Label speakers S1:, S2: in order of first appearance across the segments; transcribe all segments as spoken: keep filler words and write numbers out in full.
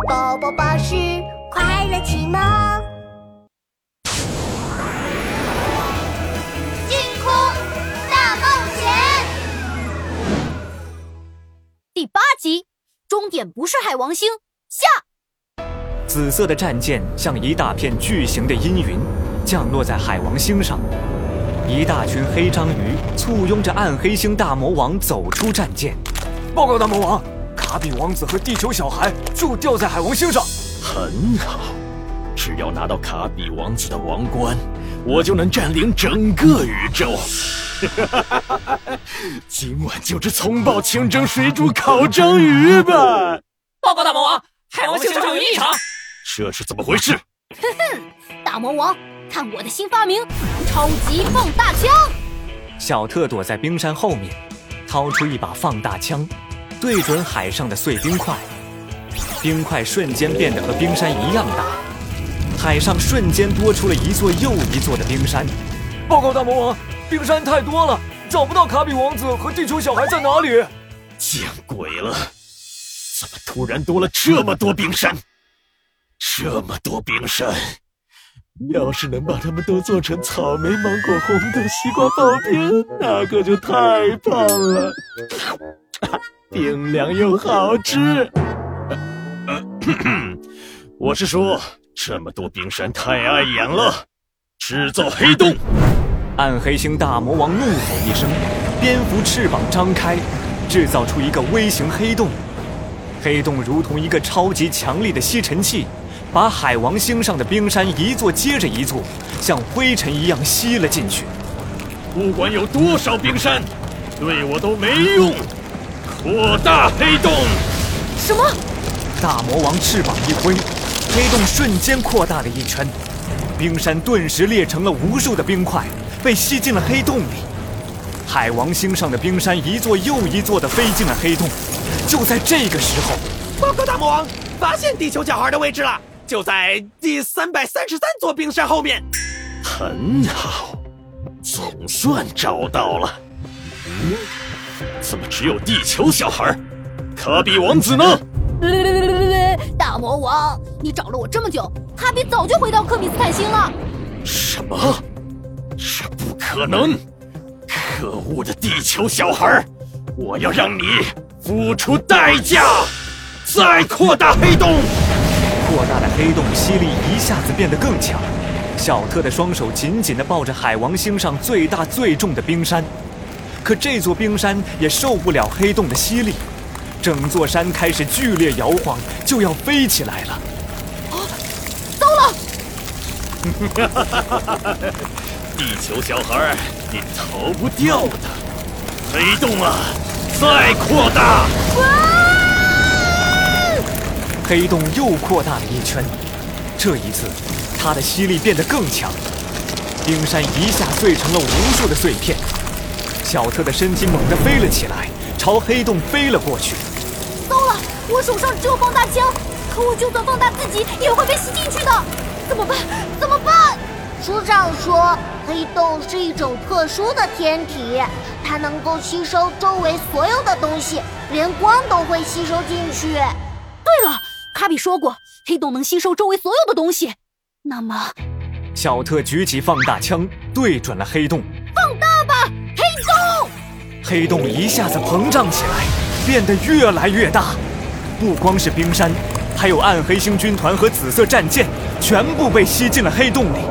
S1: 宝宝巴士快乐启蒙。星空大冒险
S2: 第八集，终点不是海王星下。
S3: 紫色的战舰像一大片巨型的阴云，降落在海王星上。一大群黑章鱼簇拥着暗黑星大魔王走出战舰。报告大魔王，卡比王子和地球小孩就掉在海王星上。
S4: 很好，只要拿到卡比王子的王冠，我就能占领整个宇宙。今晚就是葱爆清蒸水煮烤章鱼吧！
S5: 报告大魔王，海王星上有异常。
S4: 这是怎么回事？
S2: 哼哼，大魔王，看我的新发明——超级放大枪！
S3: 小特躲在冰山后面，掏出一把放大枪，对准海上的碎冰块。冰块瞬间变得和冰山一样大，海上瞬间多出了一座又一座的冰山。报告大魔王，冰山太多了，找不到卡比王子和地球小孩在哪里。
S4: 见鬼了！怎么突然多了这么多冰山？这么多冰山，要是能把它们都做成草莓、芒果、红豆、西瓜刨冰，那可就太棒了！冰凉又好吃。呃咳咳我是说，这么多冰山太碍眼了，制造黑洞！
S3: 暗黑星大魔王怒吼一声，蝙蝠翅膀张开，制造出一个微型黑洞。黑洞如同一个超级强力的吸尘器，把海王星上的冰山一座接着一座，像灰尘一样吸了进去。
S4: 不管有多少冰山，对我都没用。扩大黑洞！
S2: 什么？
S3: 大魔王翅膀一挥，黑洞瞬间扩大了一圈，冰山顿时裂成了无数的冰块，被吸进了黑洞里。海王星上的冰山一座又一座地飞进了黑洞。就在这个时候，
S5: 报告大魔王，发现地球小孩的位置了，就在第三百三十三座冰山后面。
S4: 很好，总算找到了。嗯，怎么只有地球小孩？卡比王子呢？
S2: 大魔王，你找了我这么久，卡比早就回到克米斯坦星了。
S4: 什么？这不可能！可恶的地球小孩，我要让你付出代价！再扩大黑洞！
S3: 扩大的黑洞吸力一下子变得更强。小特的双手紧紧地抱着海王星上最大最重的冰山，可这座冰山也受不了黑洞的吸力，整座山开始剧烈摇晃，就要飞起来了。
S2: 啊，糟了！
S4: 地球小孩，你逃不掉的！黑洞啊，再扩大！
S3: 黑洞又扩大了一圈，这一次，它的吸力变得更强，冰山一下碎成了无数的碎片。小特的身体猛地飞了起来，朝黑洞飞了过去。
S2: 糟了，我手上只有放大枪，可我就算放大自己，也会被吸进去的。怎么办？怎么办？
S1: 书上说，黑洞是一种特殊的天体，它能够吸收周围所有的东西，连光都会吸收进去。
S2: 对了，卡比说过，黑洞能吸收周围所有的东西。那么，
S3: 小特举起放大枪，对准了黑洞。
S2: 放大吧，黑洞！
S3: 黑洞一下子膨胀起来，变得越来越大。不光是冰山，还有暗黑星军团和紫色战舰，全部被吸进了黑洞里。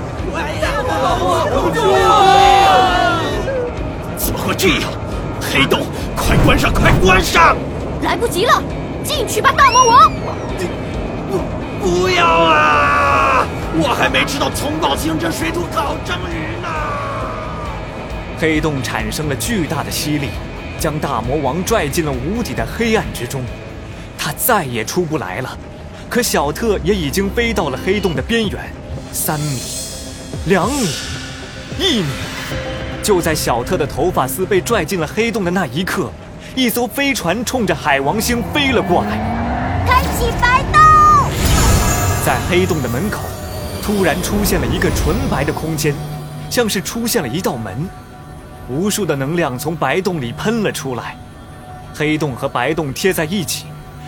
S4: 怎么会这样？黑洞，快关上，快关上！
S2: 来不及了，进去吧，大魔王！
S5: 不，不要啊！我还没吃到葱爆清蒸水煮烤章鱼呢。
S3: 黑洞产生了巨大的吸力，将大魔王拽进了无底的黑暗之中。他再也出不来了。可小特也已经飞到了黑洞的边缘，三米。两米，一米，就在小特的头发丝被拽进了黑洞的那一刻，一艘飞船冲着海王星飞了过来。
S1: 开启白洞！
S3: 在黑洞的门口，突然出现了一个纯白的空间，像是出现了一道门，无数的能量从白洞里喷了出来。黑洞和白洞贴在一起，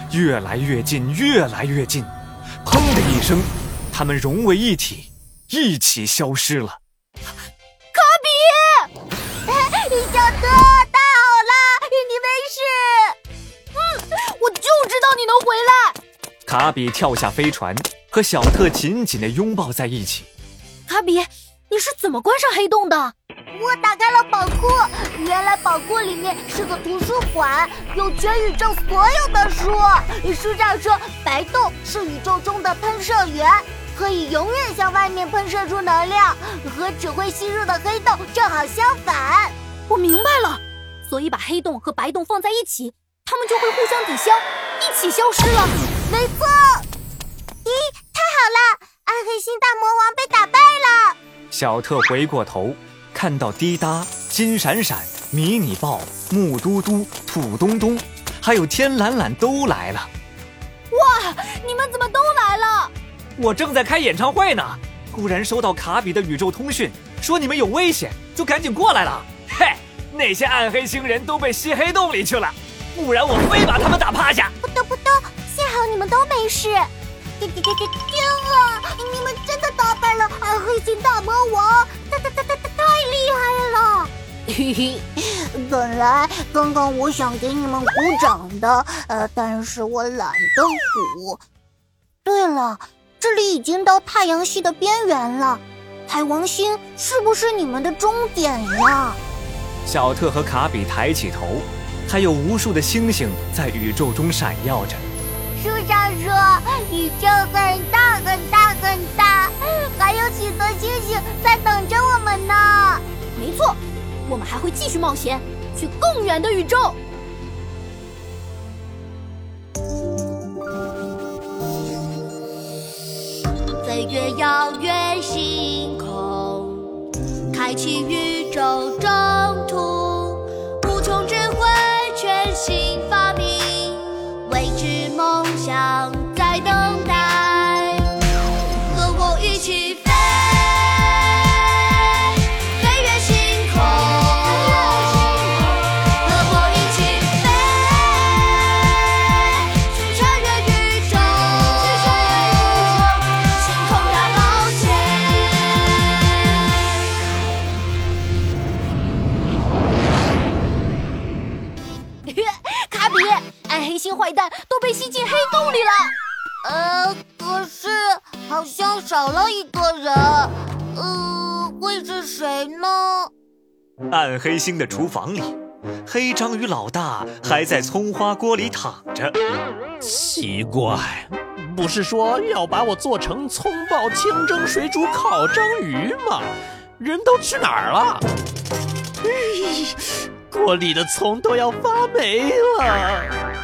S3: 越来越近，越来越近。砰的一声，他们融为一体，一起消失了。
S2: 卡比，
S1: 小特，太好了，你没事。
S2: 嗯，我就知道你能回来。
S3: 卡比跳下飞船，和小特紧紧地拥抱在一起。
S2: 卡比，你是怎么关上黑洞的？
S1: 我打开了宝库，原来宝库里面是个图书馆，有全宇宙所有的书。书上说，白洞是宇宙中的喷射源，可以永远向外面喷射出能量，和只会吸入的黑洞正好相反。
S2: 我明白了，所以把黑洞和白洞放在一起，它们就会互相抵消，一起消失了。
S1: 没错。咦，太好了，暗黑星大魔王被打败了。
S3: 小特回过头，看到滴答、金闪闪、迷你豹、木嘟嘟、土东东，还有天懒懒都来了。
S2: 哇，你们怎么都来了？
S3: 我正在开演唱会呢，忽然收到卡比的宇宙通讯，说你们有危险，就赶紧过来了。嘿，那些暗黑星人都被吸黑洞里去了，不然我非把他们打趴下。
S1: 扑通扑通，幸好你们都没事。天啊，你们真的打败了暗黑星大魔王，太太太太太厉害了！嘿嘿，本来刚刚我想给你们鼓掌的，呃，但是我懒得鼓。对了，这里已经到太阳系的边缘了，海王星是不是你们的终点呀？
S3: 小特和卡比抬起头，还有无数的星星在宇宙中闪耀着。
S1: 书上说宇宙很大很大很大，还有许多星星在等着我们呢。
S2: 没错，我们还会继续冒险，去更远的宇宙。
S6: 飞越遥远星空，开启宇宙征途，无穷智慧，全新发明，未知梦想在等待，和我一起飞，飞越星空，和我一起飞，去穿越宇宙，星空大冒
S2: 险。卡比，暗黑星坏蛋都被吸进黑洞里了。
S1: 呃，可是好像少了一个人，呃，会是谁呢？
S3: 暗黑星的厨房里，黑章鱼老大还在葱花锅里躺着。
S5: 奇怪，不是说要把我做成葱爆、清蒸、水煮、烤章鱼吗？人都去哪儿了？锅里的葱都要发霉了。